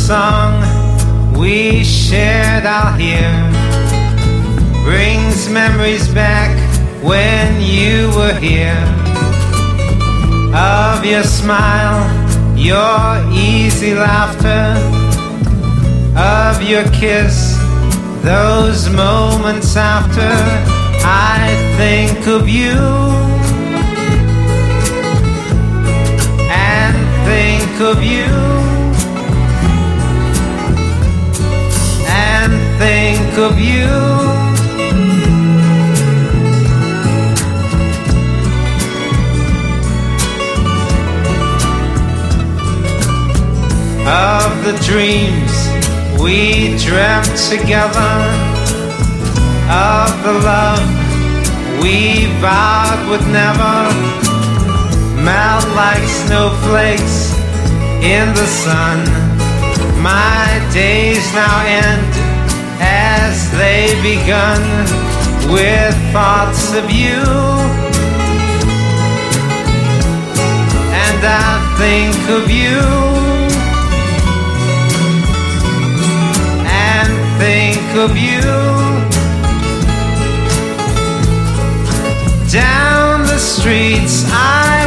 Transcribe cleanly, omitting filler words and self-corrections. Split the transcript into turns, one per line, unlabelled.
song we shared out here brings memories back when you were here. Of your smile, your easy laughter, of your kiss, those moments after. I think of you and think of you and think of you. Of the dreams we dreamt together, of the love we vowed would never melt like snowflakes in the sun. My days now end as they begun with thoughts of you, and I think of you think of you. Down the streets I